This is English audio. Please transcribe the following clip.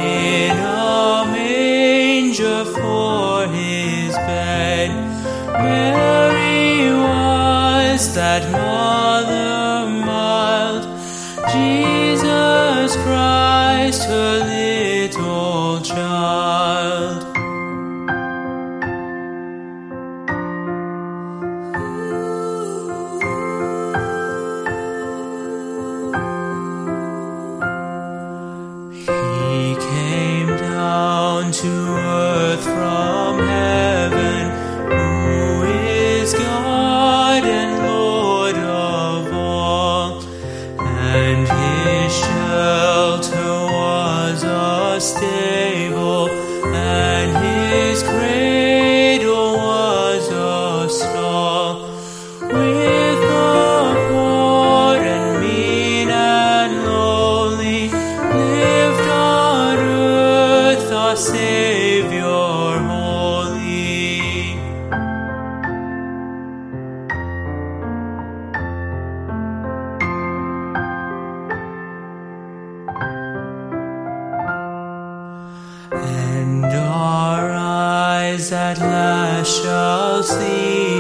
in a manger for his bed. Mary was that mother mild, Jesus Christ her little child. He came down to earth from heaven, who is God and Lord of all, and his shelter was a stable, and his cradle was a stall. With the poor and mean and lowly lived on earth our Savior holy. And our eyes at last shall see